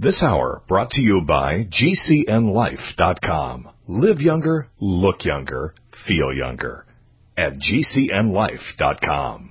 This hour brought to you by GCNLife.com. Live younger, look younger, feel younger at GCNLife.com.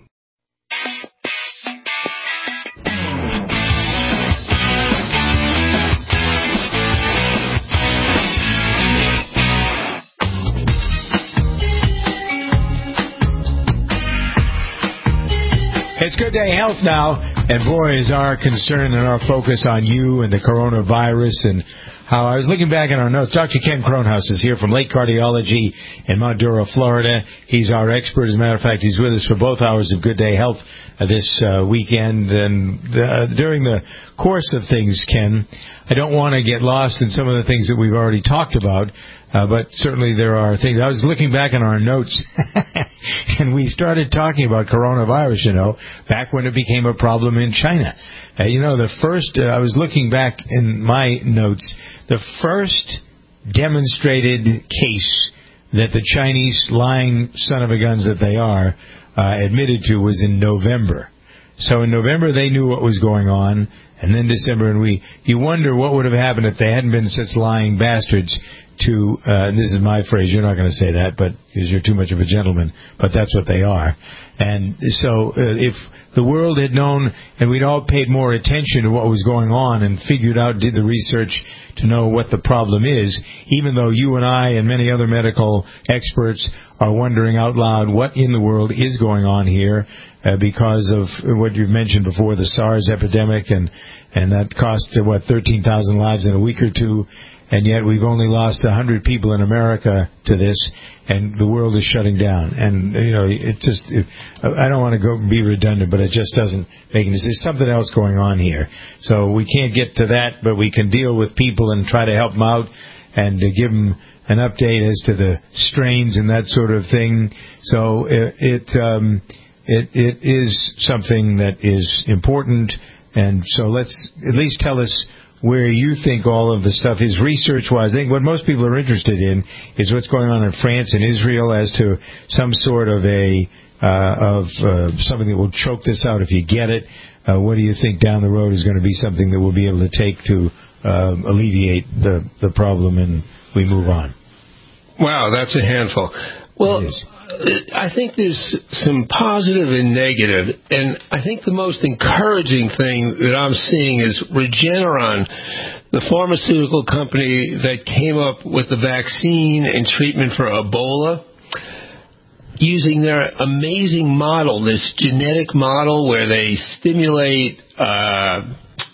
It's Good Day Health now, and boy, is our concern and our focus on you and the coronavirus and how I was looking back in our notes. Dr. Ken Kronhaus is here from Lake Cardiology in Maduro, Florida. He's our expert. As a matter of fact, he's with us for both hours of Good Day Health this weekend. And during the course of things, Ken, I don't want to get lost in some of the things that we've already talked about, but certainly there are things. I was looking back in our notes, and we started talking about coronavirus, back when it became a problem in China. The first, I was looking back in my notes, the first demonstrated case that the Chinese lying son of a guns that they are admitted to was in November. So in November they knew what was going on, and then December, and you wonder what would have happened if they hadn't been such lying bastards to, and this is my phrase, you're not going to say that, but because you're too much of a gentleman, but that's what they are. And so if the world had known, and we'd all paid more attention to what was going on and figured out, did the research to know what the problem is, even though you and I and many other medical experts are wondering out loud what in the world is going on here, because of what you've mentioned before, the SARS epidemic, and that cost, 13,000 lives in a week or two, and yet we've only lost 100 people in America to this, and the world is shutting down. And, I don't want to go be redundant, but it just doesn't make any sense. There's something else going on here. So we can't get to that, but we can deal with people and try to help them out and to give them an update as to the strains and that sort of thing. So it is something that is important, and so let's at least tell us where you think all of the stuff is research-wise. I think what most people are interested in is what's going on in France and Israel as to some sort of something that will choke this out if you get it. What do you think down the road is going to be something that we'll be able to take to alleviate the problem and we move on? Wow, that's a handful. Well, I think there's some positive and negative, and I think the most encouraging thing that I'm seeing is Regeneron, the pharmaceutical company that came up with the vaccine and treatment for Ebola, using their amazing model, this genetic model where they stimulate a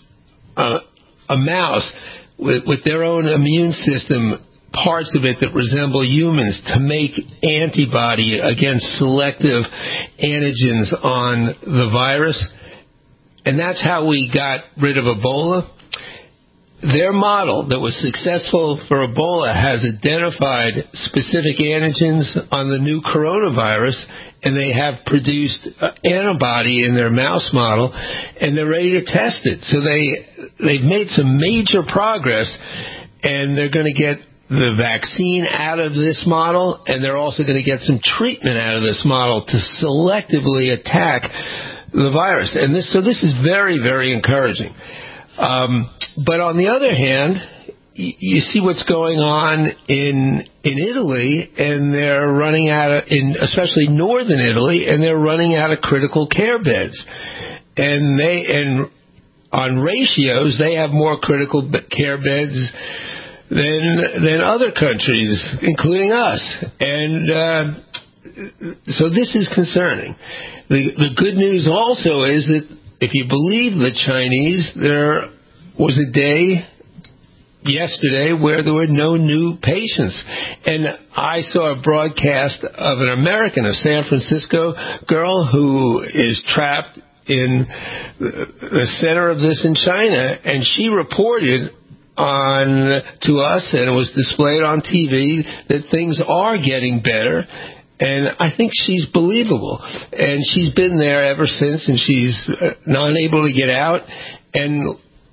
mouse with their own immune system, parts of it that resemble humans, to make antibody against selective antigens on the virus. And that's how we got rid of Ebola. Their model that was successful for Ebola has identified specific antigens on the new coronavirus, and they have produced antibody in their mouse model, and they're ready to test it. So they've made some major progress, and they're going to get the vaccine out of this model, and they're also going to get some treatment out of this model to selectively attack the virus. And this is very, very encouraging. But on the other hand, you see what's going on in Italy, and they're running out of, especially northern Italy, and they're running out of critical care beds. And on ratios, they have more critical care beds than other countries, including us. And so this is concerning. The good news also is that if you believe the Chinese, there was a day yesterday where there were no new patients. And I saw a broadcast of an American, a San Francisco girl who is trapped in the center of this in China, and she reported to us, and it was displayed on TV, that things are getting better, and I think she's believable. And she's been there ever since, and she's not able to get out. And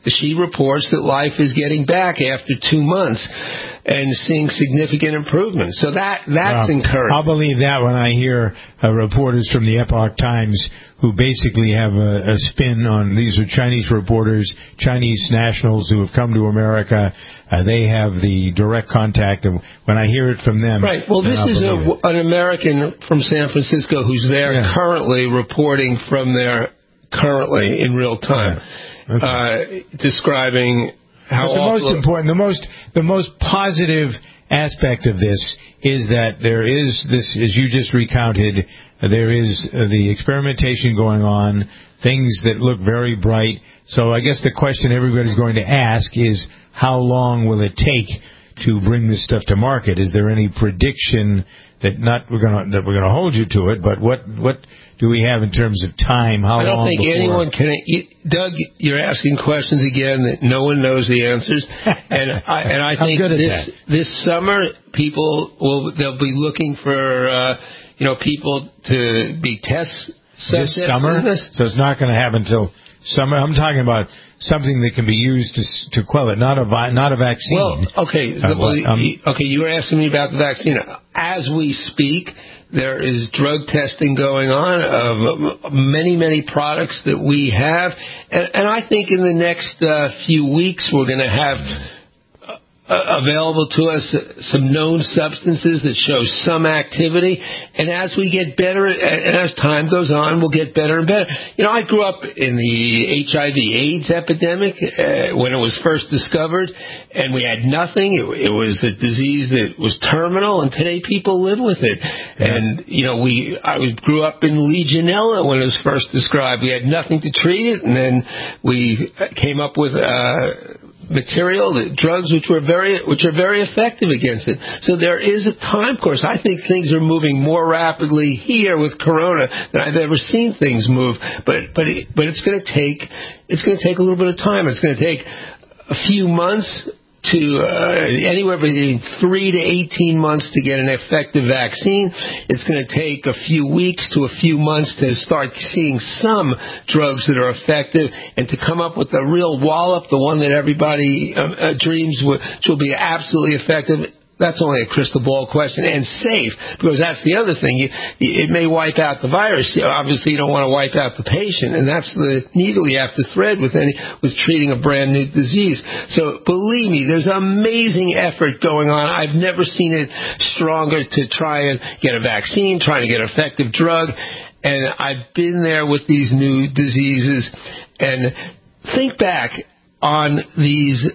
she reports that life is getting back after 2 months and seeing significant improvement. So that's encouraging. I'll believe that when I hear reporters from the Epoch Times who basically have a spin on, these are Chinese reporters, Chinese nationals who have come to America. They have the direct contact. And when I hear it from them... Right. Well, this is an American from San Francisco who's there currently reporting from there currently in real time, describing how the most important, the most positive aspect of this is that there is this, as you just recounted, there is the experimentation going on, things that look very bright. So I guess the question everybody's going to ask is, how long will it take to bring this stuff to market? Is there any prediction that we're going to hold you to it, but what do we have in terms of time? How long? I don't think anyone can. Doug, you're asking questions again that no one knows the answers, and I think this summer they'll be looking for people to be test subjects. This summer, so it's not going to happen until summer. I'm talking about something that can be used to quell it, not a vaccine. Well, okay. Okay, you were asking me about the vaccine. As we speak, there is drug testing going on of many products that we have, and I think in the next few weeks we're going to have available to us some known substances that show some activity, and as we get better, and as time goes on, we'll get better and better. I grew up in the HIV/AIDS epidemic when it was first discovered, and we had nothing. It was a disease that was terminal, and today people live with it. Yeah. And I grew up in Legionella when it was first described. We had nothing to treat it, and then we came up with drugs which are very effective against it. So there is a time course. I think things are moving more rapidly here with Corona than I've ever seen things move. But it's going to take a little bit of time. It's going to take a few months to anywhere between 3 to 18 months to get an effective vaccine. It's going to take a few weeks to a few months to start seeing some drugs that are effective, and to come up with a real wallop, the one that everybody dreams which will be absolutely effective. That's only a crystal ball question, and safe, because that's the other thing. It may wipe out the virus. Obviously, you don't want to wipe out the patient, and that's the needle you have to thread with treating a brand new disease. So believe me, there's amazing effort going on. I've never seen it stronger to try and get a vaccine, trying to get an effective drug, and I've been there with these new diseases. And think back on these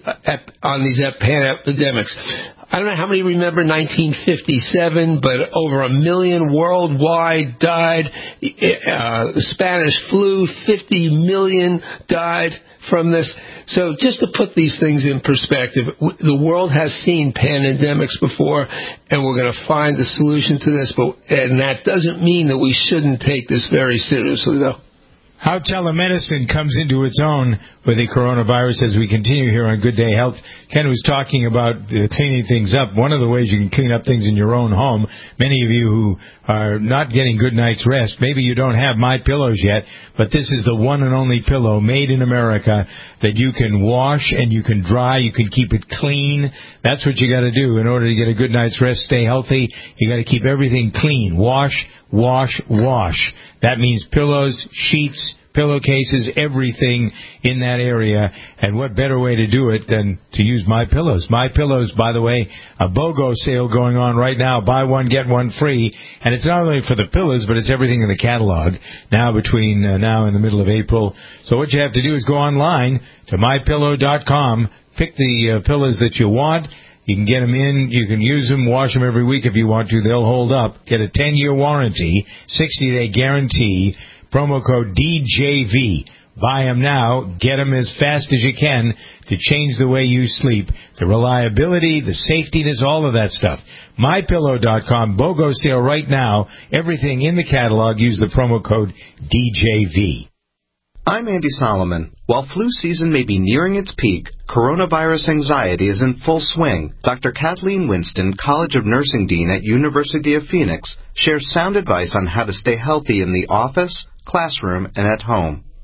epidemics. I don't know how many remember 1957, but over 1 million worldwide died. The Spanish flu, 50 million died from this. So just to put these things in perspective, the world has seen pandemics before, and we're going to find a solution to this. And that doesn't mean that we shouldn't take this very seriously, though. How telemedicine comes into its own with the coronavirus as we continue here on Good Day Health. Ken was talking about cleaning things up. One of the ways you can clean up things in your own home, many of you who are not getting good night's rest, maybe you don't have My Pillows yet, but this is the one and only pillow made in America that you can wash and you can dry, you can keep it clean. That's what you got to do in order to get a good night's rest, stay healthy. You got to keep everything clean. Wash, wash, wash. That means pillows, sheets, pillowcases, everything in that area. And what better way to do it than to use My Pillows? My Pillows, by the way, a BOGO sale going on right now. Buy one, get one free. And it's not only for the pillows, but it's everything in the catalog now between now and the middle of April. So what you have to do is go online to MyPillow.com, pick the pillows that you want. You can get them in. You can use them, wash them every week if you want to. They'll hold up. Get a 10-year warranty, 60-day guarantee. Promo code DJV. Buy them now. Get them as fast as you can to change the way you sleep. The reliability, the safetiness, all of that stuff. MyPillow.com. BOGO sale right now. Everything in the catalog. Use the promo code DJV. I'm Andy Solomon. While flu season may be nearing its peak, coronavirus anxiety is in full swing. Dr. Kathleen Winston, College of Nursing Dean at University of Phoenix, shares sound advice on how to stay healthy in the office, classroom, and at home.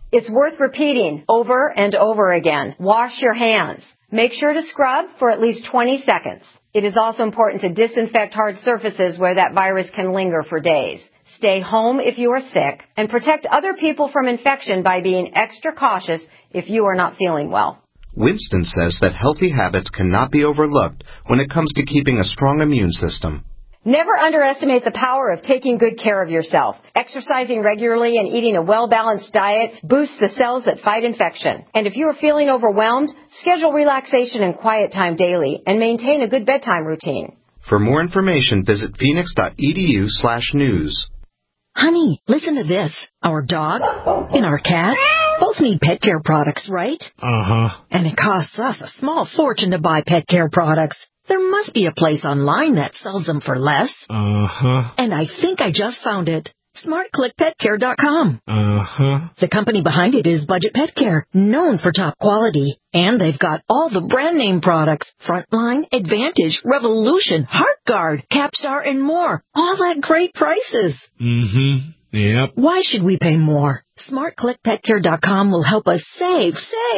It's worth repeating over and over again. Wash your hands. Make sure to scrub for at least 20 seconds. It is also important to disinfect hard surfaces where that virus can linger for days. Stay home if you are sick, and protect other people from infection by being extra cautious if you are not feeling well. Winston says that healthy habits cannot be overlooked when it comes to keeping a strong immune system. Never underestimate the power of taking good care of yourself. Exercising regularly and eating a well-balanced diet boosts the cells that fight infection. And if you are feeling overwhelmed, schedule relaxation and quiet time daily and maintain a good bedtime routine. For more information, visit phoenix.edu/news. Honey, listen to this. Our dog and our cat both need pet care products, right? Uh-huh. And it costs us a small fortune to buy pet care products. There must be a place online that sells them for less. Uh-huh. And I think I just found it. SmartClickPetCare.com. Uh-huh. The company behind it is Budget Pet Care, known for top quality. And they've got all the brand name products. Frontline, Advantage, Revolution, HeartGuard, Capstar, and more. All at great prices. Mm-hmm. Yep. Why should we pay more? SmartClickPetCare.com will help us save.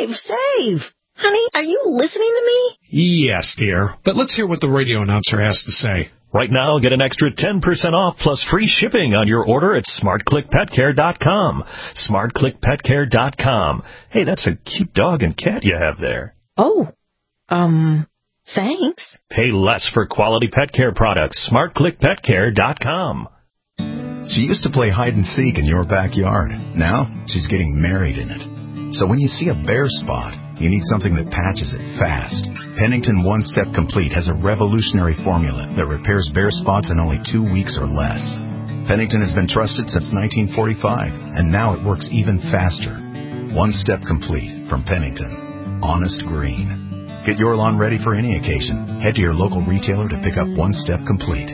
Honey, are you listening to me? Yes, dear. But let's hear what the radio announcer has to say. Right now, get an extra 10% off plus free shipping on your order at SmartClickPetCare.com. SmartClickPetCare.com. Hey, that's a cute dog and cat you have there. Oh, thanks. Pay less for quality pet care products. SmartClickPetCare.com. She used to play hide and seek in your backyard. Now, she's getting married in it. So when you see a bare spot, you need something that patches it fast. Pennington One Step Complete has a revolutionary formula that repairs bare spots in only 2 weeks or less. Pennington has been trusted since 1945, and now it works even faster. One Step Complete from Pennington. Honest green. Get your lawn ready for any occasion. Head to your local retailer to pick up One Step Complete.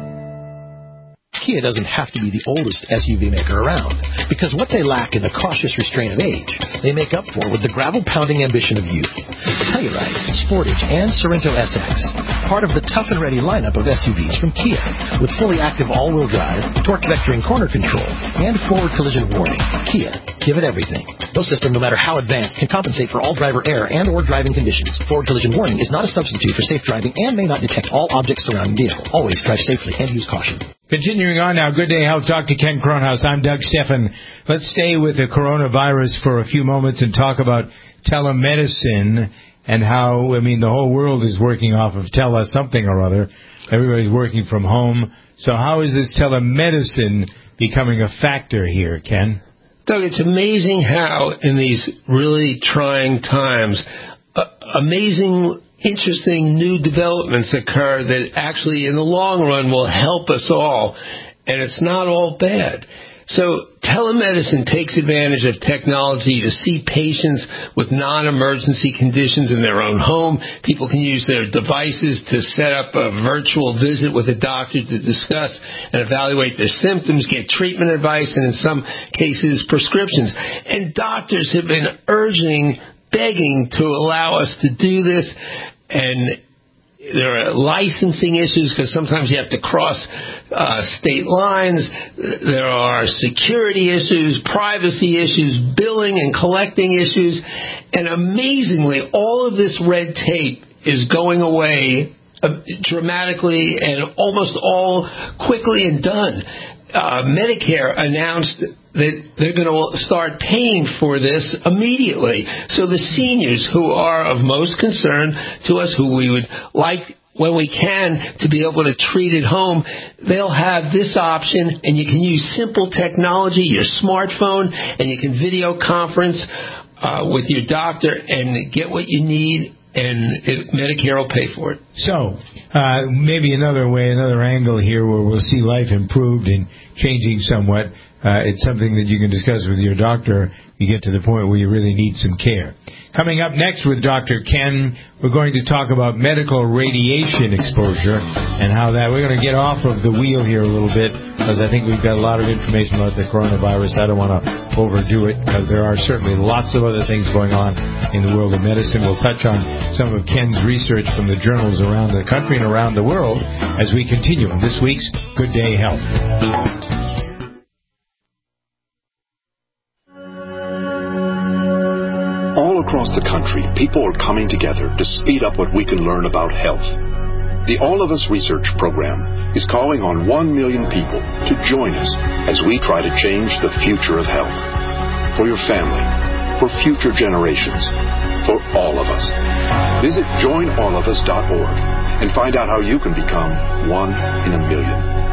Kia doesn't have to be the oldest SUV maker around, because what they lack in the cautious restraint of age, they make up for with the gravel-pounding ambition of youth. Telluride, Sportage, and Sorento SX, part of the tough and ready lineup of SUVs from Kia, with fully active all-wheel drive, torque vectoring corner control, and forward collision warning. Kia, give it everything. No system, no matter how advanced, can compensate for all driver error and or driving conditions. Forward collision warning is not a substitute for safe driving and may not detect all objects surrounding vehicle. Always drive safely and use caution. Continuing on now, Good Day Health, Dr. Ken Kronhaus. I'm Doug Steffen. Let's stay with the coronavirus for a few moments and talk about telemedicine and how, the whole world is working off of something or other. Everybody's working from home. So how is this telemedicine becoming a factor here, Ken? Doug, it's amazing how in these really trying times, amazing interesting new developments occur that actually in the long run will help us all, and it's not all bad. So telemedicine takes advantage of technology to see patients with non-emergency conditions in their own home. People can use their devices to set up a virtual visit with a doctor to discuss and evaluate their symptoms, get treatment advice, and in some cases prescriptions. And doctors have been begging to allow us to do this, and there are licensing issues because sometimes you have to cross state lines. There are security issues, privacy issues, billing and collecting issues, and amazingly, all of this red tape is going away dramatically and almost all quickly and done. Medicare announced that they're going to start paying for this immediately. So the seniors who are of most concern to us, who we would like, when we can, to be able to treat at home, they'll have this option, and you can use simple technology, your smartphone, and you can video conference with your doctor and get what you need, and Medicare will pay for it. So, maybe another angle here where we'll see life improved and changing somewhat. It's something that you can discuss with your doctor. You get to the point where you really need some care. Coming up next with Dr. Ken, we're going to talk about medical radiation exposure and how that, we're going to get off of the wheel here a little bit because I think we've got a lot of information about the coronavirus. I don't want to overdo it because there are certainly lots of other things going on in the world of medicine. We'll touch on some of Ken's research from the journals around the country and around the world as we continue on this week's Good Day Health. across the country, people are coming together to speed up what we can learn about health. The All of Us Research Program is calling on 1 million people to join us as we try to change the future of health. For your family, for future generations, for all of us. Visit joinallofus.org and find out how you can become 1 in a million.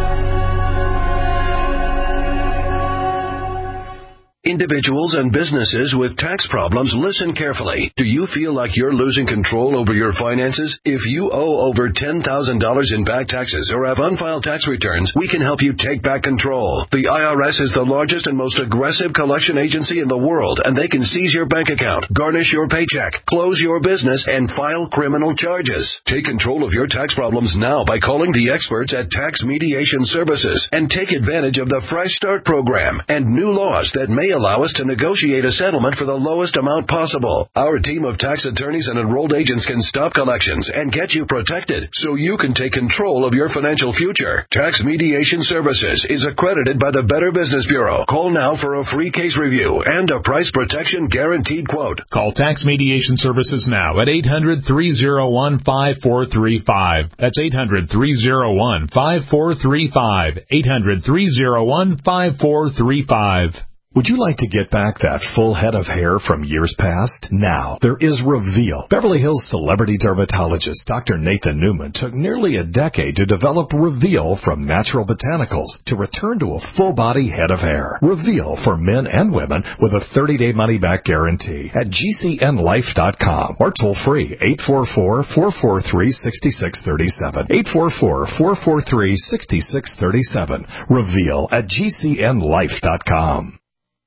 Individuals and businesses with tax problems, listen carefully. Do you feel like you're losing control over your finances? If you owe over $10,000 in back taxes or have unfiled tax returns, we can help you take back control. The IRS is the largest and most aggressive collection agency in the world, and they can seize your bank account, garnish your paycheck, close your business, and file criminal charges. Take control of your tax problems now by calling the experts at Tax Mediation Services and take advantage of the Fresh Start program and new laws that may allow us to negotiate a settlement for the lowest amount possible. Our team of tax attorneys and enrolled agents can stop collections and get you protected so you can take control of your financial future. Tax Mediation Services is accredited by the Better Business Bureau. Call now for a free case review and a price protection guaranteed quote. Call Tax Mediation Services now at 800-301-5435. That's 800-301-5435. 800-301-5435. Would you like to get back that full head of hair from years past? Now, there is Reveal. Beverly Hills celebrity dermatologist Dr. Nathan Newman took nearly a decade to develop Reveal from natural botanicals to return to a full-body head of hair. Reveal for men and women with a 30-day money-back guarantee at GCNlife.com or toll-free 844-443-6637. 844-443-6637. Reveal at GCNlife.com.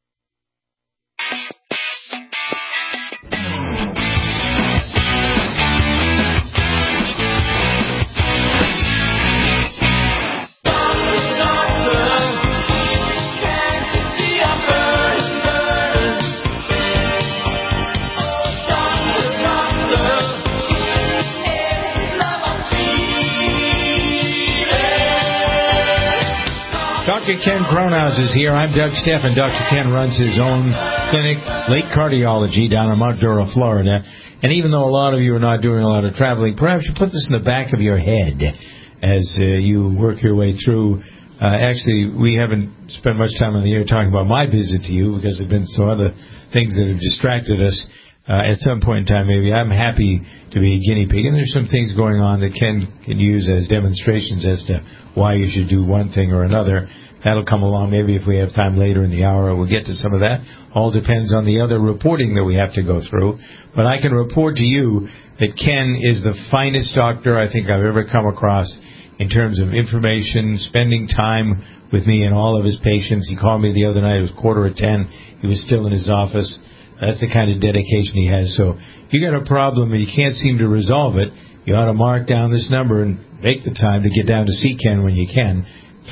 Dr. Ken Kronhaus is here. I'm Doug Steffen. Dr. Ken runs his own clinic, Lake Cardiology, down in Mount Florida. And even though a lot of you are not doing a lot of traveling, perhaps you put this in the back of your head as you work your way through. Actually, we haven't spent much time on the air talking about my visit to you because there have been some other things that have distracted us. At some point in time, maybe I'm happy to be a guinea pig. And there's some things going on that Ken can use as demonstrations as to why you should do one thing or another. That'll come along maybe if we have time later in the hour. We'll get to some of that. All depends on the other reporting that we have to go through. But I can report to you that Ken is the finest doctor I think I've ever come across in terms of information, spending time with me and all of his patients. He called me the other night. It was 9:45. He was still in his office. That's the kind of dedication he has. So if you got a problem and you can't seem to resolve it, you ought to mark down this number and make the time to get down to see Ken when you can.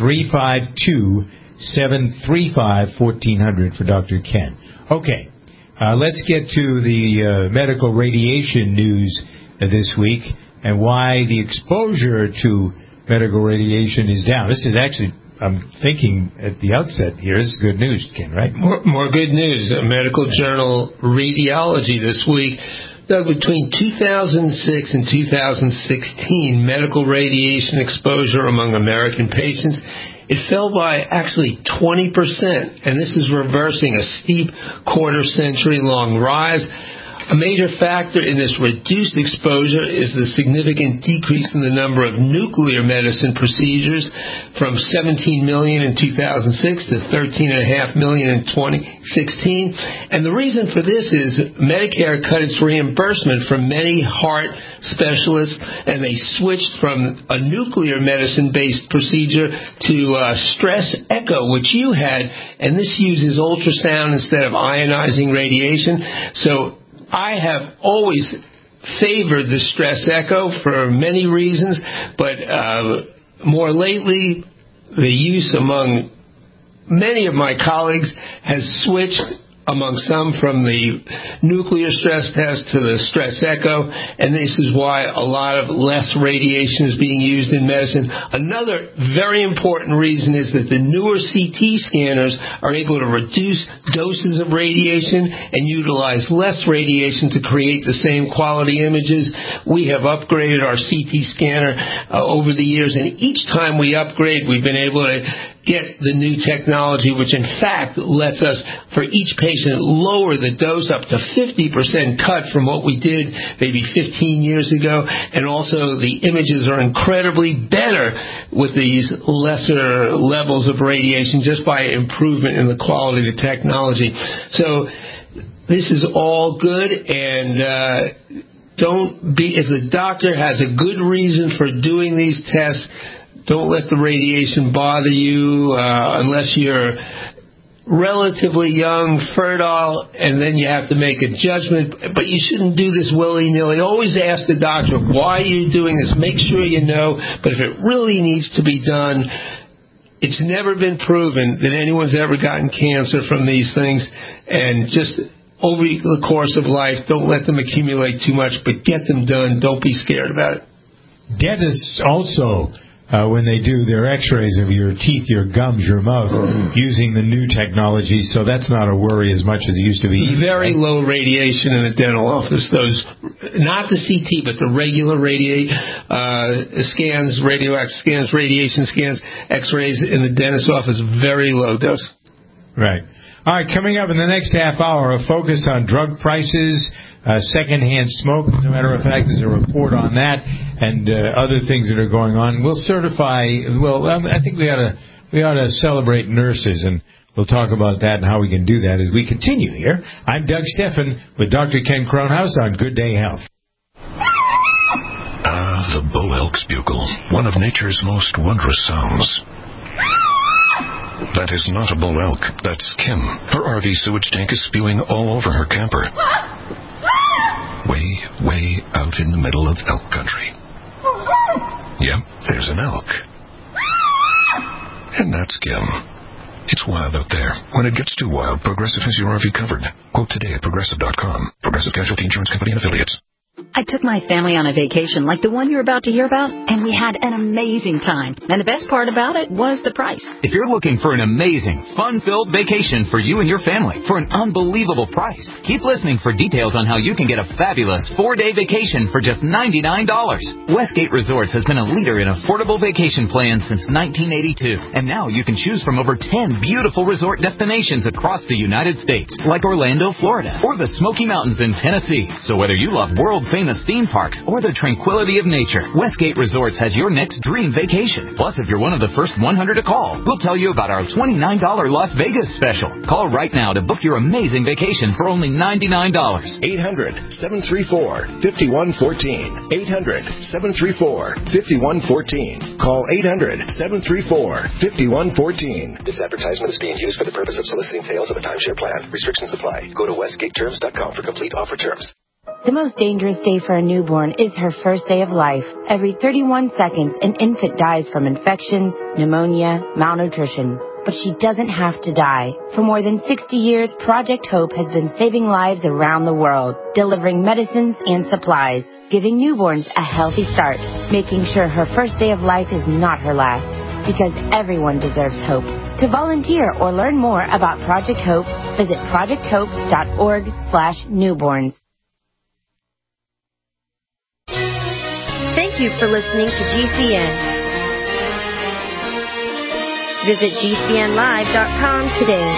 352-735-1400 for Dr. Ken. Okay, let's get to the medical radiation news this week and why the exposure to medical radiation is down. This is actually, I'm thinking at the outset here, this is good news, Ken, right? More good news. Medical Journal Radiology this week. Doug, between 2006 and 2016, medical radiation exposure among American patients, it fell by actually 20%, and this is reversing a steep quarter-century-long rise. A major factor in this reduced exposure is the significant decrease in the number of nuclear medicine procedures from 17 million in 2006 to 13.5 million in 2016. And the reason for this is Medicare cut its reimbursement from many heart specialists, and they switched from a nuclear medicine-based procedure to stress echo, which you had, and this uses ultrasound instead of ionizing radiation. So I have always favored the stress echo for many reasons, but more lately, the use among many of my colleagues has switched among some, from the nuclear stress test to the stress echo, and this is why a lot of less radiation is being used in medicine. Another very important reason is that the newer CT scanners are able to reduce doses of radiation and utilize less radiation to create the same quality images. We have upgraded our CT scanner over the years, and each time we upgrade, we've been able to get the new technology, which in fact lets us, for each patient, lower the dose up to 50% cut from what we did maybe 15 years ago. And also the images are incredibly better with these lesser levels of radiation just by improvement in the quality of the technology. So this is all good, and if the doctor has a good reason for doing these tests, don't let the radiation bother you unless you're relatively young, fertile, and then you have to make a judgment. But you shouldn't do this willy-nilly. Always ask the doctor, why are you doing this? Make sure you know. But if it really needs to be done, it's never been proven that anyone's ever gotten cancer from these things. And just over the course of life, don't let them accumulate too much, but get them done. Don't be scared about it. Dentists also, when they do their x-rays of your teeth, your gums, your mouth, using the new technology, so that's not a worry as much as it used to be. Very low radiation in the dental office. Those, not the CT, but the regular scans, radioactive scans, radiation scans, x-rays in the dentist's office, very low dose. Right. All right, coming up in the next half hour, a focus on drug prices, secondhand smoke. As a matter of fact, there's a report on that and other things that are going on. We'll certify. Well, I think we ought to celebrate nurses, and we'll talk about that and how we can do that as we continue here. I'm Doug Steffen with Dr. Ken Kronhaus on Good Day Health. The bull elk's bugle, one of nature's most wondrous sounds. That is not a bull elk. That's Kim. Her RV sewage tank is spewing all over her camper. Way out in the middle of elk country. Yep, there's an elk. And that's Kim. It's wild out there. When it gets too wild, Progressive has your RV covered. Quote today at Progressive.com. Progressive Casualty Insurance Company and Affiliates. I took my family on a vacation like the one you're about to hear about, and we had an amazing time. And the best part about it was the price. If you're looking for an amazing, fun-filled vacation for you and your family for an unbelievable price, keep listening for details on how you can get a fabulous 4-day vacation for just $99. Westgate Resorts has been a leader in affordable vacation plans since 1982. And now you can choose from over 10 beautiful resort destinations across the United States, like Orlando, Florida, or the Smoky Mountains in Tennessee. So whether you love world-famous theme parks or the tranquility of nature, Westgate Resorts has your next dream vacation. Plus, if you're one of the first 100 to call, we'll tell you about our $29 Las Vegas special. Call right now to book your amazing vacation for only $99. 800-734-5114. 800-734-5114. Call 800-734-5114. This advertisement is being used for the purpose of soliciting sales of a timeshare plan. Restrictions apply. Go to westgateterms.com for complete offer terms. The most dangerous day for a newborn is her first day of life. Every 31 seconds, an infant dies from infections, pneumonia, malnutrition. But she doesn't have to die. For more than 60 years, Project Hope has been saving lives around the world, delivering medicines and supplies, giving newborns a healthy start, making sure her first day of life is not her last. Because everyone deserves hope. To volunteer or learn more about Project Hope, visit projecthope.org/newborns. Thank you for listening to GCN. Visit GCNlive.com today.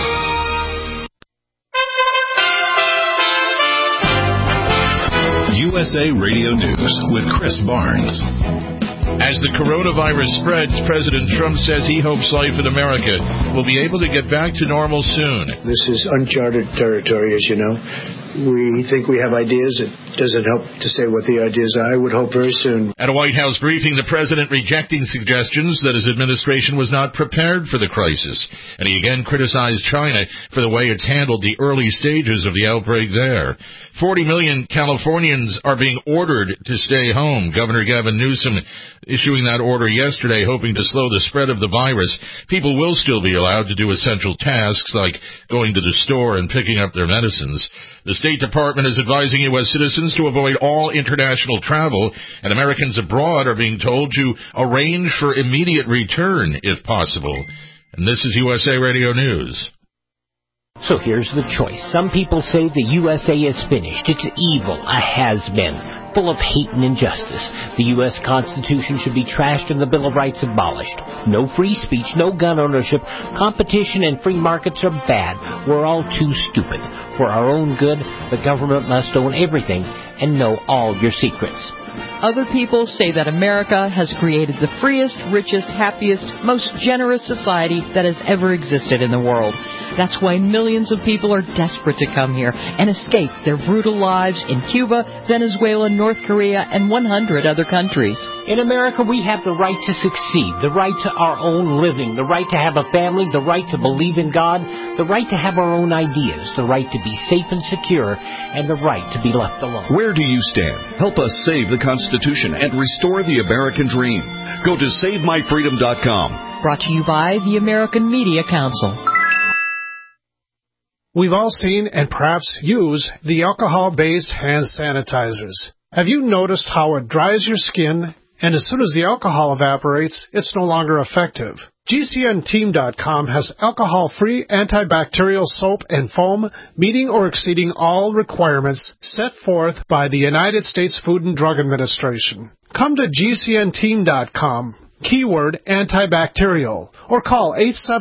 USA Radio News with Chris Barnes. As the coronavirus spreads, President Trump says he hopes life in America will be able to get back to normal soon. This is uncharted territory, as you know. We think we have ideas. It doesn't help to say what the ideas are. I would hope very soon. At a White House briefing, the president rejecting suggestions that his administration was not prepared for the crisis. And he again criticized China for the way it's handled the early stages of the outbreak there. 40 million Californians are being ordered to stay home. Governor Gavin Newsom issuing that order yesterday, hoping to slow the spread of the virus. People will still be allowed to do essential tasks like going to the store and picking up their medicines. The State Department is advising U.S. citizens to avoid all international travel, and Americans abroad are being told to arrange for immediate return if possible. And this is USA Radio News. So here's the choice. Some people say the USA is finished. It's evil, a has-been, full of hate and injustice. The U.S. Constitution should be trashed and the Bill of Rights abolished. No free speech, no gun ownership. Competition and free markets are bad. We're all too stupid. For our own good, the government must own everything and know all your secrets. Other people say that America has created the freest, richest, happiest, most generous society that has ever existed in the world. That's why millions of people are desperate to come here and escape their brutal lives in Cuba, Venezuela, North Korea, and 100 other countries. In America, we have the right to succeed, the right to our own living, the right to have a family, the right to believe in God, the right to have our own ideas, the right to be safe and secure, and the right to be left alone. Where do you stand? Help us save the Constitution and restore the American dream. Go to SaveMyFreedom.com. Brought to you by the American Media Council. We've all seen and perhaps use the alcohol-based hand sanitizers. Have you noticed how it dries your skin, and as soon as the alcohol evaporates, it's no longer effective? GCNteam.com has alcohol-free antibacterial soap and foam meeting or exceeding all requirements set forth by the United States Food and Drug Administration. Come to GCNteam.com, keyword antibacterial, or call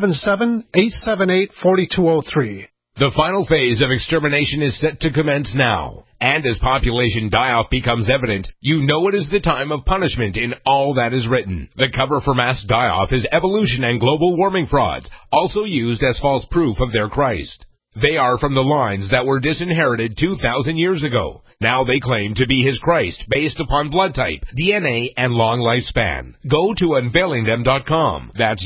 877-878-4203. The final phase of extermination is set to commence now. And as population die-off becomes evident, you know it is the time of punishment in all that is written. The cover for mass die-off is evolution and global warming frauds, also used as false proof of their Christ. They are from the lines that were disinherited 2,000 years ago. Now they claim to be his Christ based upon blood type, DNA, and long lifespan. Go to unveilingthem.com. That's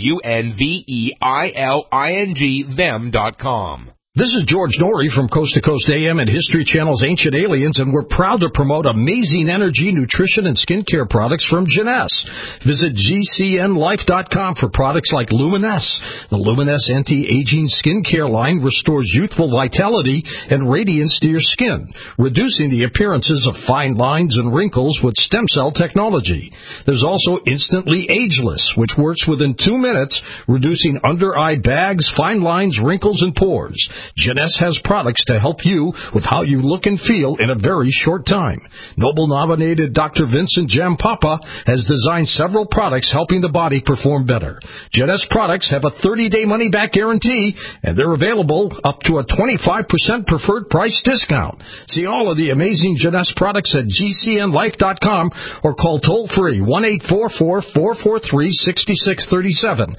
UNVEILING them.com. This is George Norrie from Coast to Coast AM and History Channel's Ancient Aliens, and we're proud to promote amazing energy, nutrition, and skincare products from Jeunesse. Visit GCNlife.com for products like Luminesce. The Luminesce anti-aging skincare line restores youthful vitality and radiance to your skin, reducing the appearances of fine lines and wrinkles with stem cell technology. There's also Instantly Ageless, which works within 2 minutes, reducing under-eye bags, fine lines, wrinkles, and pores. Jeunesse has products to help you with how you look and feel in a very short time. Nobel-nominated Dr. Vincent Jampapa has designed several products helping the body perform better. Jeunesse products have a 30-day money-back guarantee, and they're available up to a 25% preferred price discount. See all of the amazing Jeunesse products at GCNlife.com or call toll-free 1-844-443-6637,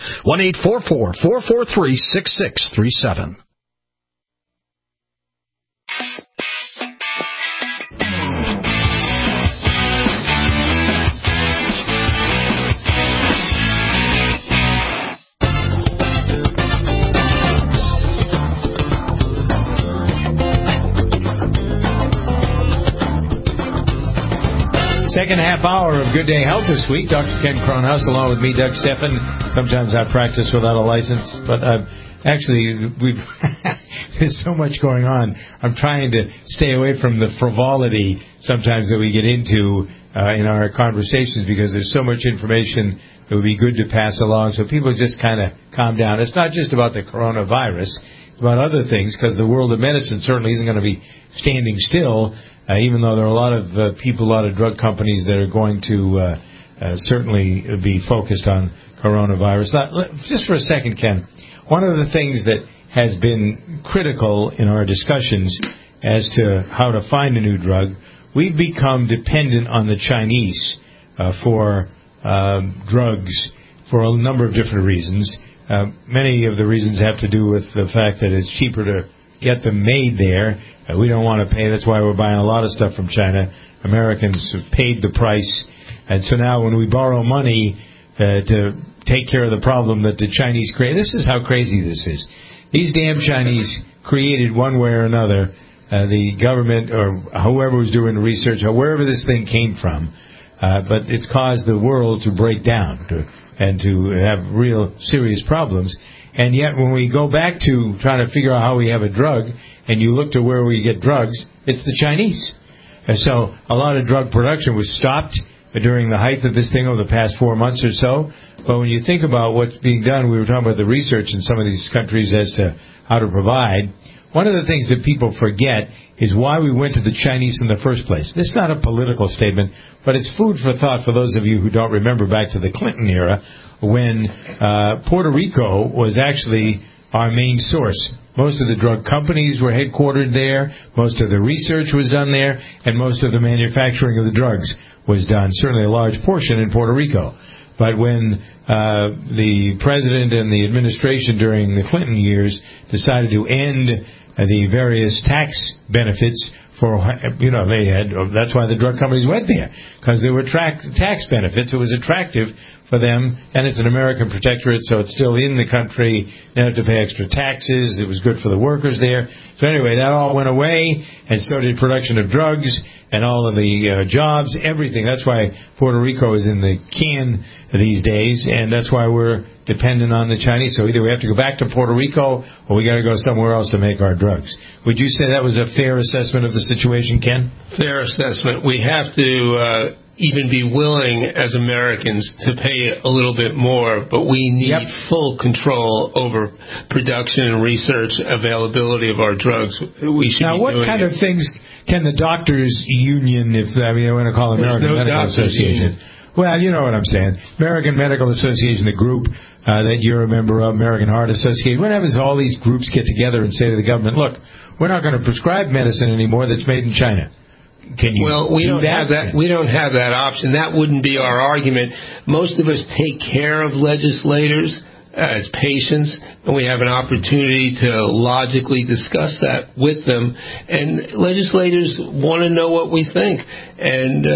1-844-443-6637. Second half hour of Good Day Health this week. Dr. Ken Cronhouse along with me, Doug Steffen. Sometimes I practice without a license, but there's so much going on. I'm trying to stay away from the frivolity sometimes that we get into in our conversations because there's so much information that would be good to pass along so people just kind of calm down. It's not just about the coronavirus. It's about other things because the world of medicine certainly isn't going to be standing still. Even though there are a lot of people, a lot of drug companies that are going to certainly be focused on coronavirus. Just for a second, Ken, one of the things that has been critical in our discussions as to how to find a new drug, we've become dependent on the Chinese for drugs for a number of different reasons. Many of the reasons have to do with the fact that it's cheaper to get them made there, We don't want to pay. That's why we're buying a lot of stuff from China. Americans have paid the price. And so now when we borrow money to take care of the problem that the Chinese create, this is how crazy this is. These damn Chinese created one way or another, the government or whoever was doing the research, or wherever this thing came from, but it's caused the world to break down and to have real serious problems. And yet when we go back to trying to figure out how we have a drug, and you look to where we get drugs, it's the Chinese. And so a lot of drug production was stopped during the height of this thing over the past 4 months or so. But when you think about what's being done, we were talking about the research in some of these countries as to how to provide. One of the things that people forget is why we went to the Chinese in the first place. This is not a political statement, but it's food for thought for those of you who don't remember back to the Clinton era, when Puerto Rico was actually our main source. Most of the drug companies were headquartered there, most of the research was done there, and most of the manufacturing of the drugs was done, certainly a large portion in Puerto Rico. But when the president and the administration during the Clinton years decided to end the various tax benefits for, they had, that's why the drug companies went there, because there were tax benefits. It was attractive for them, and it's an American protectorate, so it's still in the country. They don't have to pay extra taxes. It was good for the workers there. So anyway, that all went away, and so did production of drugs and all of the jobs, everything. That's why Puerto Rico is in the can these days, and that's why we're dependent on the Chinese. So either we have to go back to Puerto Rico, or we got to go somewhere else to make our drugs. Would you say that was a fair assessment of the situation, Ken? Fair assessment. We have to even be willing as Americans to pay a little bit more, but we need full control over production and research availability of our drugs. We should now, what kind of things can the doctors' union, I want to call it American Medical Association? Well, you know what I'm saying. American Medical Association, the group that you're a member of, American Heart Association. What happens is all these groups get together and say to the government, look, we're not going to prescribe medicine anymore that's made in China. Can you we don't have that. We don't have that option. That wouldn't be our argument. Most of us take care of legislators as patients, and we have an opportunity to logically discuss that with them. And legislators want to know what we think, and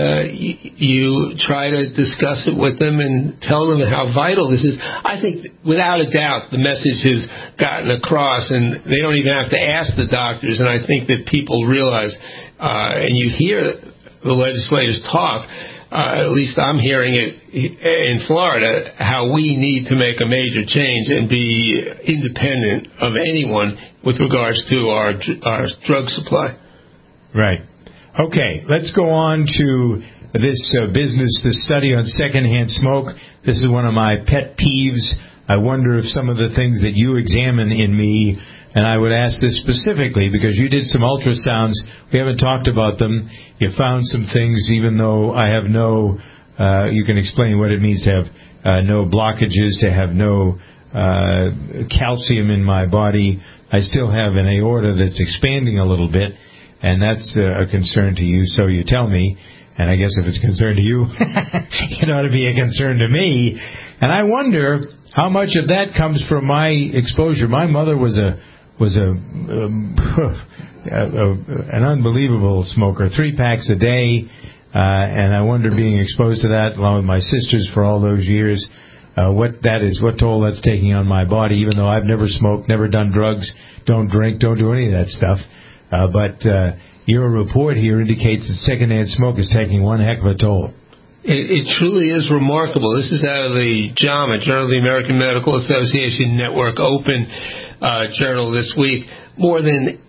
you try to discuss it with them and tell them how vital this is. I think, without a doubt, the message has gotten across, and they don't even have to ask the doctors. And I think that people realize, and you hear the legislators talk, at least I'm hearing it in Florida, how we need to make a major change and be independent of anyone with regards to our drug supply. Right. Okay, let's go on to this business, the study on secondhand smoke. This is one of my pet peeves. I wonder if some of the things that you examine in me, and I would ask this specifically because you did some ultrasounds. We haven't talked about them. You found some things, even though I have no, you can explain what it means to have no blockages, to have no calcium in my body. I still have an aorta that's expanding a little bit, and that's a concern to you, so you tell me. And I guess if it's a concern to you, it ought to be a concern to me. And I wonder how much of that comes from my exposure. My mother was an unbelievable smoker, 3 packs a day, and I wonder, being exposed to that along with my sisters for all those years, what toll that's taking on my body, even though I've never smoked, never done drugs, don't drink, don't do any of that stuff. But your report here indicates that secondhand smoke is taking one heck of a toll. It truly is remarkable. This is out of the JAMA, Journal of the American Medical Association Network Open journal this week. More than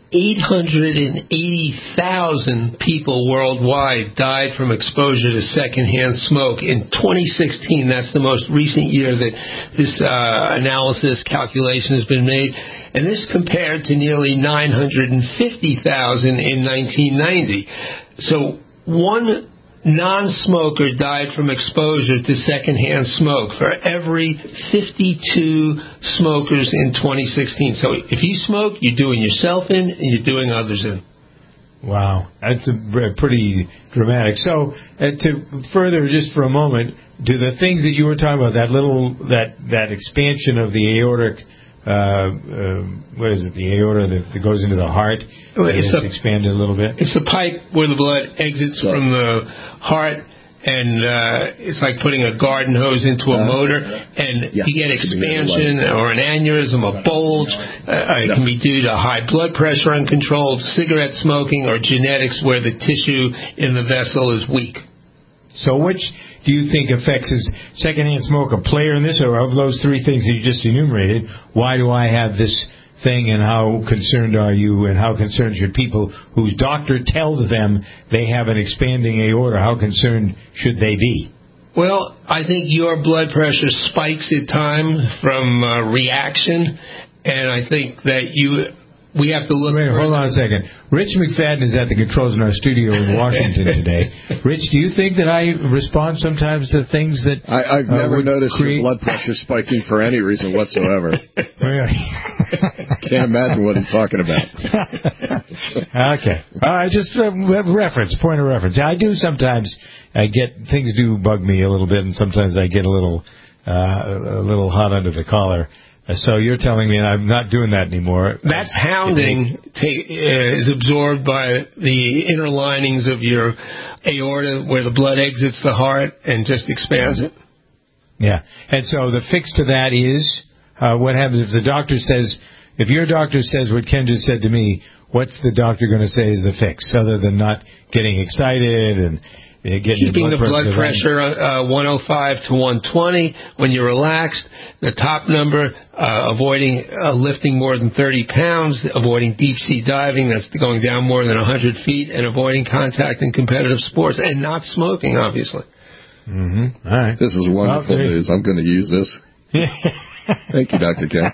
880,000 people worldwide died from exposure to secondhand smoke. In 2016, that's the most recent year that this analysis calculation has been made. And this compared to nearly 950,000 in 1990. So one non-smoker died from exposure to secondhand smoke for every 52 smokers in 2016. So if you smoke, you're doing yourself in and you're doing others in. Wow, that's pretty dramatic. So to further, just for a moment, to the things that you were talking about, that expansion of the aortic what is it, the aorta that goes into the heart? It's expanded a little bit. It's a pipe where the blood exits from the heart, and it's like putting a garden hose into a motor, and you get expansion or an aneurysm, a bulge. It can be due to high blood pressure, uncontrolled cigarette smoking, or genetics where the tissue in the vessel is weak. So which do you think affects, is secondhand smoke a player in this, or of those three things that you just enumerated, why do I have this thing, and how concerned are you, and how concerned should people whose doctor tells them they have an expanding aorta, how concerned should they be? Well, I think your blood pressure spikes at times from reaction, and I think that we have to look... Wait, hold on a second. Rich McFadden is at the controls in our studio in Washington today. Rich, do you think that I respond sometimes to things that... I've never noticed your blood pressure spiking for any reason whatsoever. Really? Can't imagine what he's talking about. Okay. All right, just point of reference. I do sometimes things do bug me a little bit, and sometimes I get a little hot under the collar. So you're telling me I'm not doing that anymore. That pounding is absorbed by the inner linings of your aorta where the blood exits the heart and just expands it. Yeah. And so the fix to that is, what happens if if your doctor says what Ken just said to me, what's the doctor going to say is the fix, other than not getting excited and keeping the blood pressure 105 to 120 when you're relaxed, the top number, avoiding lifting more than 30 pounds, avoiding deep sea diving, that's going down more than 100 feet, and avoiding contact in competitive sports, and not smoking, obviously. Mm-hmm. All right. This is wonderful news. I'm going to use this. Thank you, Dr. Ken.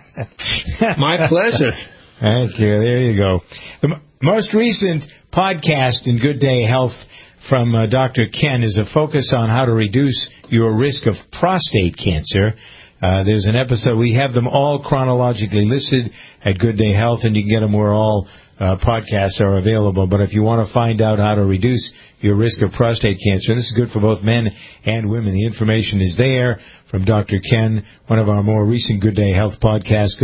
My pleasure. Thank you. There you go. The most recent podcast in Good Day Health from Dr. Ken is a focus on how to reduce your risk of prostate cancer. There's an episode. We have them all chronologically listed at Good Day Health, and you can get them where all podcasts are available. But if you want to find out how to reduce your risk of prostate cancer, this is good for both men and women. The information is there from Dr. Ken, one of our more recent Good Day Health podcasts,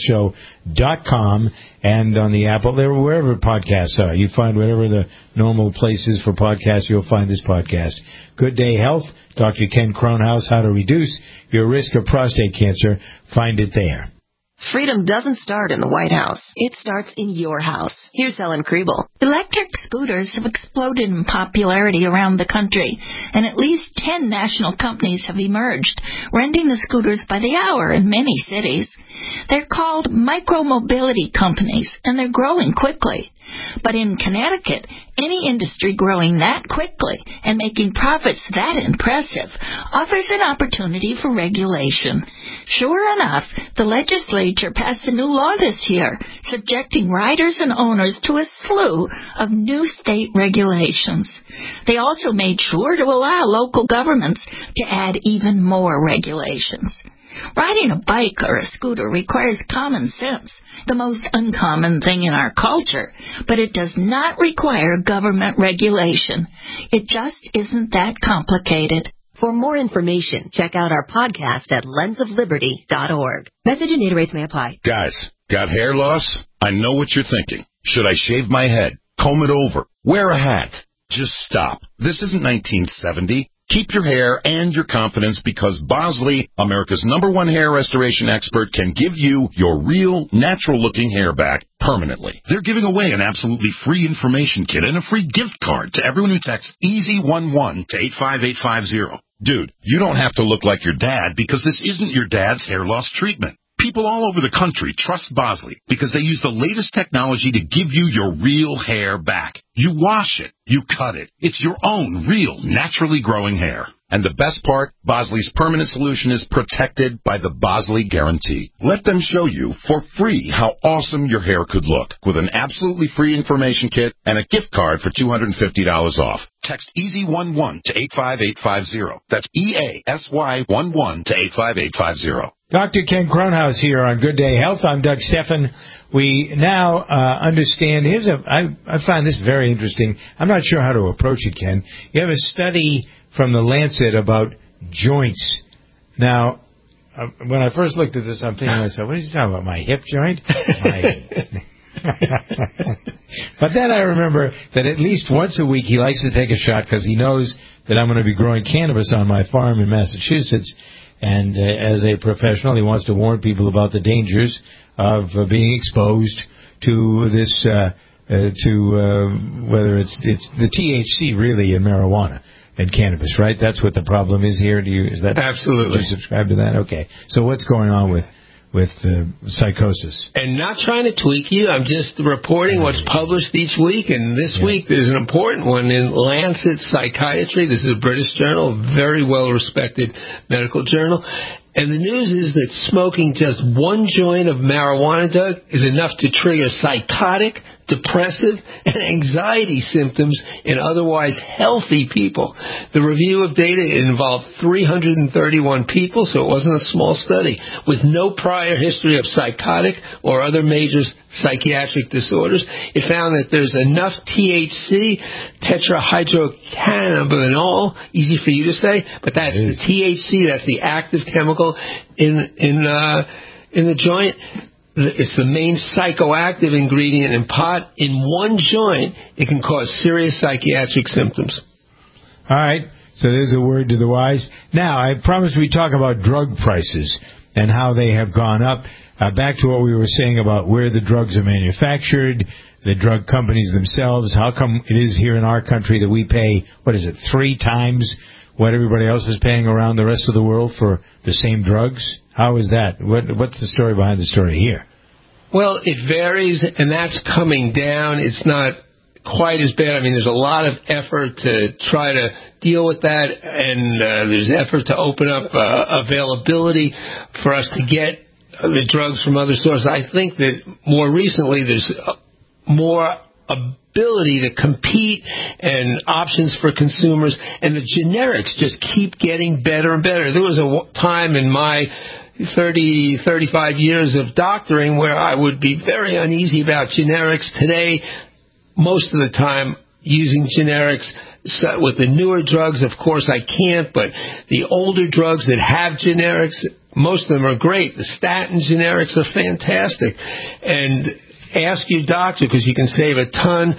GoodDayHealthShow.com, and on the Apple, wherever podcasts are. You find whatever the normal places for podcasts, you'll find this podcast. Good Day Health, Dr. Ken Kronhaus, how to reduce your risk of prostate cancer. Find it there. Freedom doesn't start in the White House. It starts in your house. Here's Helen Kriebel. Electric scooters have exploded in popularity around the country, and at least 10 national companies have emerged, renting the scooters by the hour in many cities. They're called micro-mobility companies, and they're growing quickly. But in Connecticut, any industry growing that quickly and making profits that impressive offers an opportunity for regulation. Sure enough, the legislature passed a new law this year, subjecting riders and owners to a slew of new state regulations. They also made sure to allow local governments to add even more regulations. Riding a bike or a scooter requires common sense, the most uncommon thing in our culture, but it does not require government regulation. It just isn't that complicated. For more information, check out our podcast at lensofliberty.org. Message and data rates may apply. Guys, got hair loss? I know what you're thinking. Should I shave my head? Comb it over? Wear a hat? Just stop. This isn't 1970. Keep your hair and your confidence, because Bosley, America's #1 hair restoration expert, can give you your real, natural-looking hair back permanently. They're giving away an absolutely free information kit and a free gift card to everyone who texts EASY11 to 85850. Dude, you don't have to look like your dad, because this isn't your dad's hair loss treatment. People all over the country trust Bosley because they use the latest technology to give you your real hair back. You wash it. You cut it. It's your own real, naturally growing hair. And the best part, Bosley's permanent solution is protected by the Bosley Guarantee. Let them show you for free how awesome your hair could look with an absolutely free information kit and a gift card for $250 off. Text EASY11 to 85850. That's EASY11 to 85850. Dr. Ken Kronhaus here on Good Day Health. I'm Doug Stephan. We now understand. I find this very interesting. I'm not sure how to approach it, Ken. You have a study from the Lancet about joints. Now, when I first looked at this, I'm thinking to myself, what is he talking about? My hip joint? But then I remember that at least once a week he likes to take a shot because he knows that I'm going to be growing cannabis on my farm in Massachusetts. And as a professional, he wants to warn people about the dangers of being exposed to this, whether it's the THC really in marijuana and cannabis, right? That's what the problem is here. Is that absolutely? Do you subscribe to that? Okay. So what's going on with psychosis? And not trying to tweak you, I'm just reporting what's published each week. And this week there's an important one in Lancet Psychiatry. This is a British journal, a very well-respected medical journal. And the news is that smoking just one joint of marijuana, Doug, is enough to trigger psychotic, depressive, and anxiety symptoms in otherwise healthy people. The review of data involved 331 people, so it wasn't a small study, with no prior history of psychotic or other major psychiatric disorders. It found that there's enough THC, tetrahydrocannabinol, easy for you to say, but that's the THC, that's the active chemical in the joint. It's the main psychoactive ingredient in pot. In one joint, it can cause serious psychiatric symptoms. All right. So there's a word to the wise. Now, I promised we'd talk about drug prices and how they have gone up. Back to what we were saying about where the drugs are manufactured, the drug companies themselves. How come it is here in our country that we pay, 3 times what everybody else is paying around the rest of the world for the same drugs? How is that? What's the story behind the story here? Well, it varies, and that's coming down. It's not quite as bad. I mean, there's a lot of effort to try to deal with that, and there's effort to open up availability for us to get the drugs from other sources. I think that more recently there's more ability to compete and options for consumers, and the generics just keep getting better and better. There was a time in my 35 years of doctoring where I would be very uneasy about generics. Today, most of the time, using generics. So with the newer drugs, of course, I can't, but the older drugs that have generics, most of them are great. The statin generics are fantastic. And ask your doctor, because you can save a ton.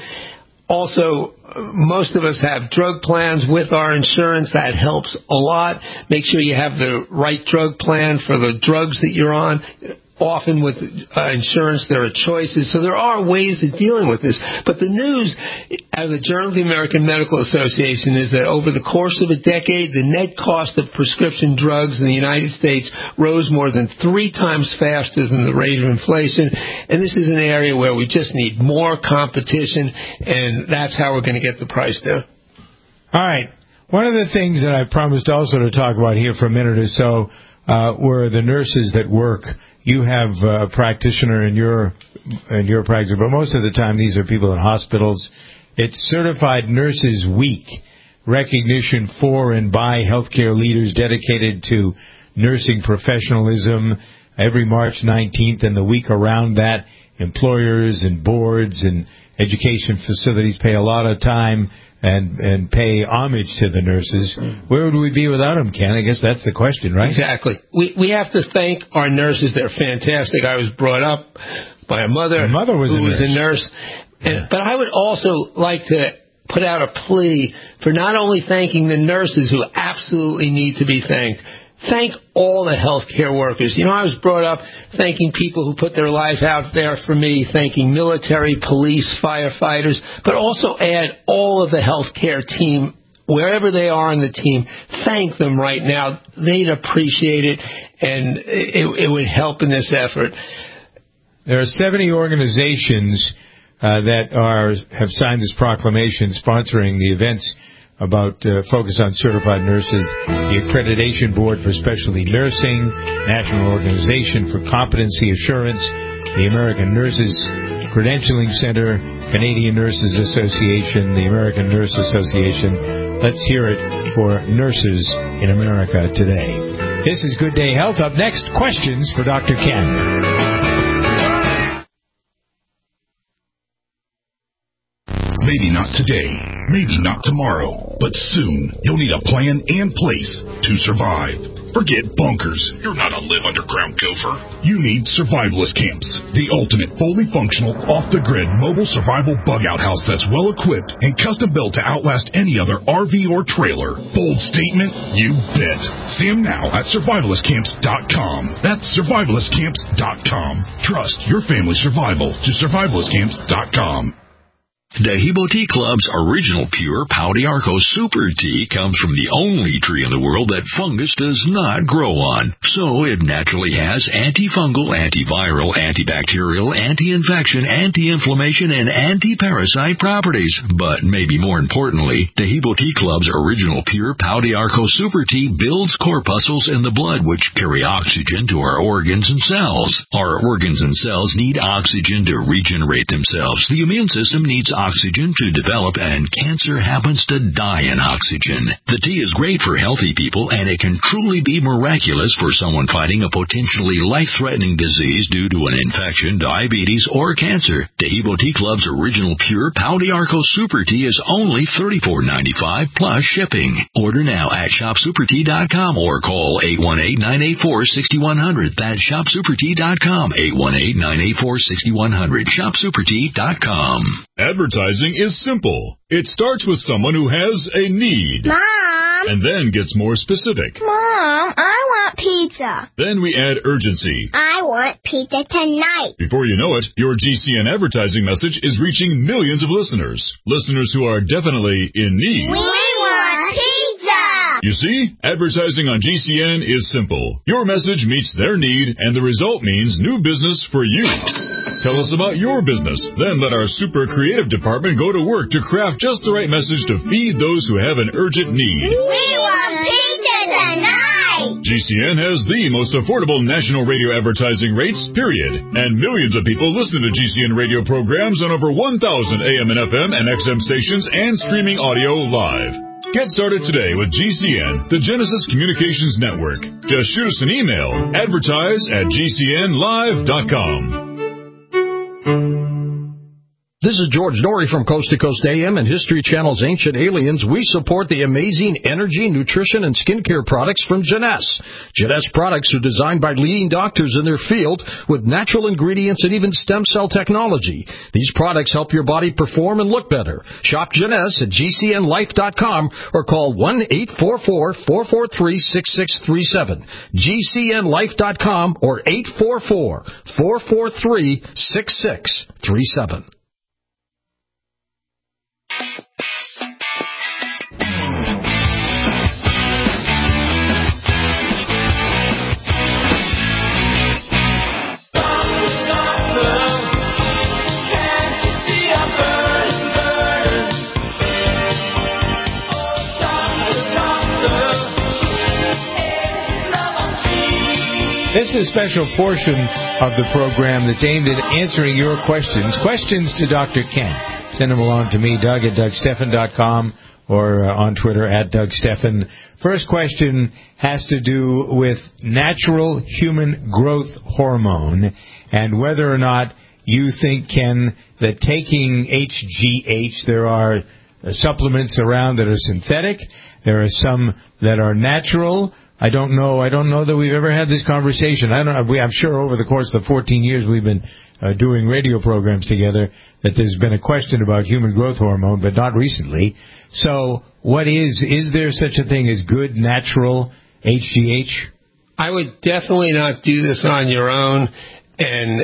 Also, most of us have drug plans with our insurance. That helps a lot. Make sure you have the right drug plan for the drugs that you're on. Often with insurance, there are choices. So there are ways of dealing with this. But the news out of the Journal of the American Medical Association is that over the course of a decade, the net cost of prescription drugs in the United States rose more than 3 times faster than the rate of inflation. And this is an area where we just need more competition, and that's how we're going to get the price down. All right. One of the things that I promised also to talk about here for a minute or so were the nurses that work. You have a practitioner in your practice, but most of the time these are people in hospitals. It's Certified Nurses Week, recognition for and by healthcare leaders dedicated to nursing professionalism. Every March 19th and the week around that, employers and boards and education facilities pay a lot of time and pay homage to the nurses. Where would we be without them, Ken? I guess that's the question, right? Exactly. We have to thank our nurses. They're fantastic. I was brought up by a mother who was a nurse. But I would also like to put out a plea for not only thanking the nurses who absolutely need to be thanked, thank all the healthcare workers. You know, I was brought up thanking people who put their life out there for me, thanking military, police, firefighters, but also add all of the healthcare team, wherever they are on the team. Thank them right now. They'd appreciate it, and it would help in this effort. There are 70 organizations that have signed this proclamation sponsoring the events about focus on certified nurses, the Accreditation Board for Specialty Nursing, National Organization for Competency Assurance, the American Nurses Credentialing Center, Canadian Nurses Association, the American Nurse Association. Let's hear it for nurses in America today. This is Good Day Health. Up next, questions for Dr. Ken. Maybe not today, maybe not tomorrow, but soon you'll need a plan and place to survive. Forget bunkers. You're not a live underground gopher. You need survivalist camps. The ultimate fully functional, off-the-grid mobile survival bug-out house that's well-equipped and custom-built to outlast any other RV or trailer. Bold statement? You bet. See them now at survivalistcamps.com. That's survivalistcamps.com. Trust your family's survival to survivalistcamps.com. Dehibo Tea Club's original pure Pau d'Arco Super Tea comes from the only tree in the world that fungus does not grow on. So it naturally has antifungal, antiviral, antibacterial, anti-infection, anti-inflammation, and anti-parasite properties. But maybe more importantly, Dehibo Tea Club's original pure Pau d'Arco Super Tea builds corpuscles in the blood which carry oxygen to our organs and cells. Our organs and cells need oxygen to regenerate themselves. The immune system needs oxygen to develop, and cancer happens to die in oxygen. The tea is great for healthy people, and it can truly be miraculous for someone fighting a potentially life-threatening disease due to an infection, diabetes, or cancer. Dehibo Tea Club's original pure Pau d'Arco Super Tea is only $34.95 plus shipping. Order now at shopsupertea.com or call 818-984-6100. That's shopsupertea.com, 818-984-6100, shopsupertea.com. Advertising is simple. It starts with someone who has a need. Mom! And then gets more specific. Mom, I want pizza. Then we add urgency. I want pizza tonight. Before you know it, your GCN advertising message is reaching millions of listeners. Listeners who are definitely in need. We want pizza! You see, advertising on GCN is simple. Your message meets their need, and the result means new business for you. Tell us about your business. Then let our super creative department go to work to craft just the right message to feed those who have an urgent need. We want pizza tonight! GCN has the most affordable national radio advertising rates, period. And millions of people listen to GCN radio programs on over 1,000 AM and FM and XM stations and streaming audio live. Get started today with GCN, the Genesis Communications Network. Just shoot us an email, advertise@gcnlive.com. This is George Norrie from Coast to Coast AM and History Channel's Ancient Aliens. We support the amazing energy, nutrition, and skincare products from Jeunesse. Jeunesse products are designed by leading doctors in their field with natural ingredients and even stem cell technology. These products help your body perform and look better. Shop Jeunesse at GCNlife.com or call 1-844-443-6637. GCNlife.com or 844-443-6637. This is a special portion of the program that's aimed at answering your questions. Questions to Dr. Ken. Send them along to me, Doug at DougStephan.com or on Twitter at DougStephan. First question has to do with natural human growth hormone and whether or not you think, Ken, that taking HGH, there are supplements around that are synthetic. There are some that are natural. I don't know that we've ever had this conversation. I'm sure over the course of the 14 years we've been doing radio programs together that there's been a question about human growth hormone, but not recently. So what is there such a thing as good natural HGH? I would definitely not do this on your own, and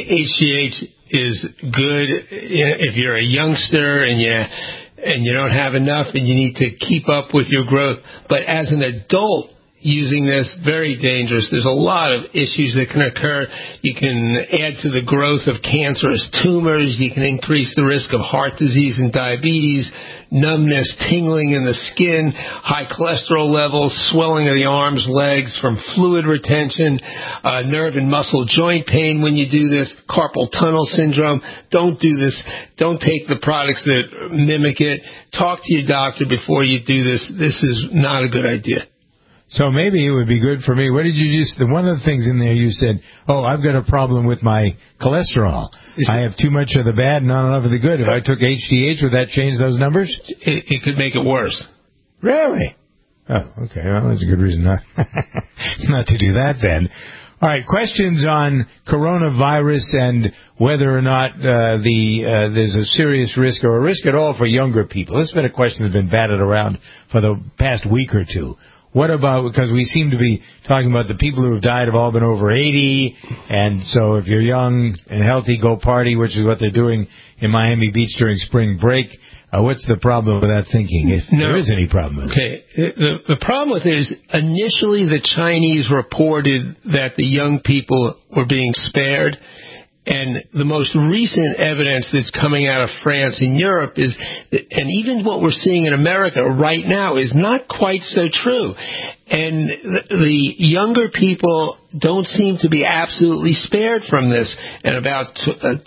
HGH is good if you're a youngster and you don't have enough and you need to keep up with your growth. But as an adult, using this, very dangerous. There's a lot of issues that can occur. You can add to the growth of cancerous tumors. You can increase the risk of heart disease and diabetes, numbness, tingling in the skin, high cholesterol levels, swelling of the arms, legs from fluid retention, nerve and muscle joint pain when you do this, carpal tunnel syndrome. Don't do this. Don't take the products that mimic it. Talk to your doctor before you do this. This is not a good idea. So maybe it would be good for me. What did you just, one of the things in there you said, I've got a problem with my cholesterol. I have too much of the bad and not enough of the good. If I took HGH, would that change those numbers? It could make it worse. Really? Oh, okay. Well, that's a good reason not not to do that then. All right, questions on coronavirus and whether or not there's a serious risk or a risk at all for younger people. This has been a question that's been batted around for the past week or two. What about, because we seem to be talking about the people who have died have all been over 80, and so if you're young and healthy, go party, which is what they're doing in Miami Beach during spring break. What's the problem with that thinking, if there is any problem with it? Okay. The problem with it is initially the Chinese reported that the young people were being spared, and the most recent evidence that's coming out of France and Europe is, and even what we're seeing in America right now, is not quite so true. And the younger people don't seem to be absolutely spared from this. And about 30%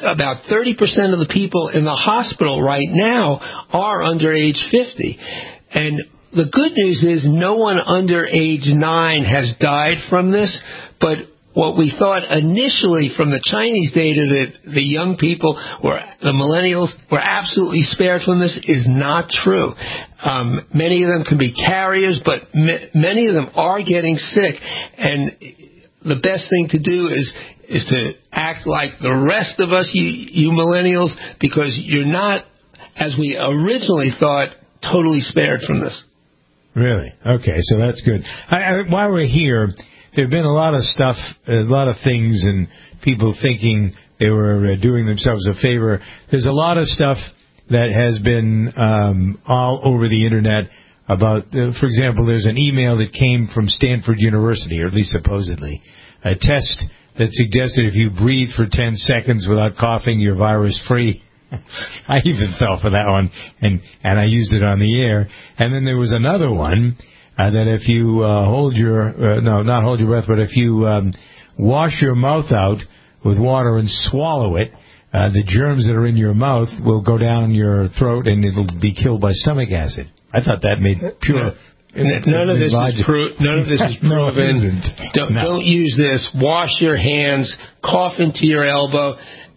of the people in the hospital right now are under age 50. And the good news is no one under age 9 has died from this, but what we thought initially from the Chinese data that the young people, the millennials, were absolutely spared from this is not true. Many of them can be carriers, but many of them are getting sick. And the best thing to do is to act like the rest of us, you millennials, because you're not, as we originally thought, totally spared from this. Really? Okay, so that's good. While we're here, there have been a lot of stuff, a lot of things, and people thinking they were doing themselves a favor. There's a lot of stuff that has been all over the Internet about, for example, there's an email that came from Stanford University, or at least supposedly, a test that suggested if you breathe for 10 seconds without coughing, you're virus-free. I even fell for that one, and I used it on the air. And then there was another one that if you hold your not hold your breath, but if you wash your mouth out with water and swallow it, the germs that are in your mouth will go down your throat and it'll be killed by stomach acid. I thought that made pure. None of this is proven. No, it isn't. Don't use this. Wash your hands. Cough into your elbow.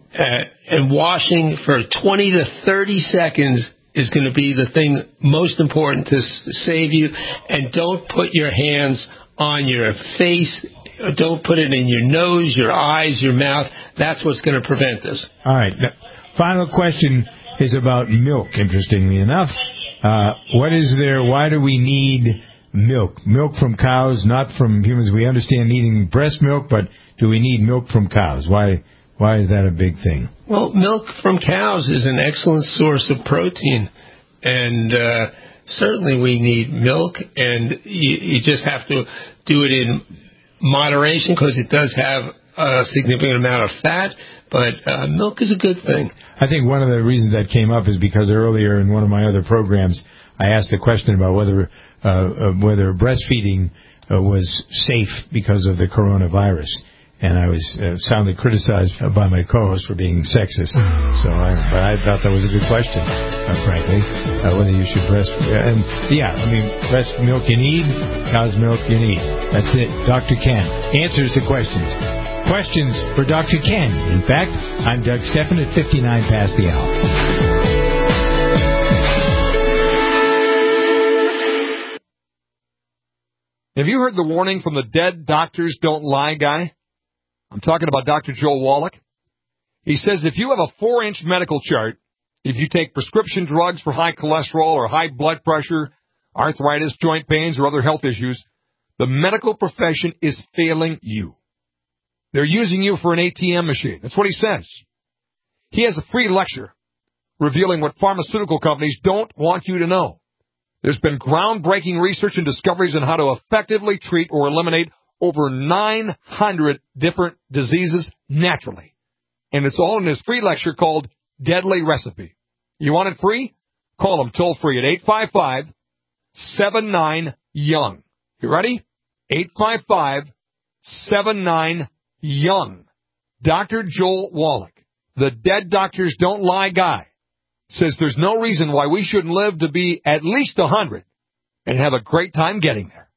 And washing for 20 to 30 seconds is going to be the thing most important to save you. And don't put your hands on your face. Don't put it in your nose, your eyes, your mouth. That's what's going to prevent this. All right. Now, final question is about milk, interestingly enough. What is there? Why do we need milk? Milk from cows, not from humans. We understand needing breast milk, but do we need milk from cows? Why is that a big thing? Well, milk from cows is an excellent source of protein, and certainly we need milk, and you just have to do it in moderation because it does have a significant amount of fat, but milk is a good thing. I think one of the reasons that came up is because earlier in one of my other programs, I asked a question about whether breastfeeding was safe because of the coronavirus. And I was soundly criticized by my co-host for being sexist. But I thought that was a good question, frankly, whether you should breastfeed. And yeah, I mean, breast milk you need, cow's milk you need. That's it. Dr. Ken. Answers to questions. Questions for Dr. Ken. In fact, I'm Doug Stephan at 59 past the hour. Have you heard the warning from the Dead Doctors Don't Lie guy? I'm talking about Dr. Joel Wallach. He says if you have a 4-inch medical chart, if you take prescription drugs for high cholesterol or high blood pressure, arthritis, joint pains, or other health issues, the medical profession is failing you. They're using you for an ATM machine. That's what he says. He has a free lecture revealing what pharmaceutical companies don't want you to know. There's been groundbreaking research and discoveries on how to effectively treat or eliminate over 900 different diseases naturally. And it's all in his free lecture called Deadly Recipe. You want it free? Call him toll free at 855-79-YOUNG. You ready? 855-79-YOUNG. Dr. Joel Wallach, the Dead Doctors Don't Lie guy, says there's no reason why we shouldn't live to be at least 100 and have a great time getting there.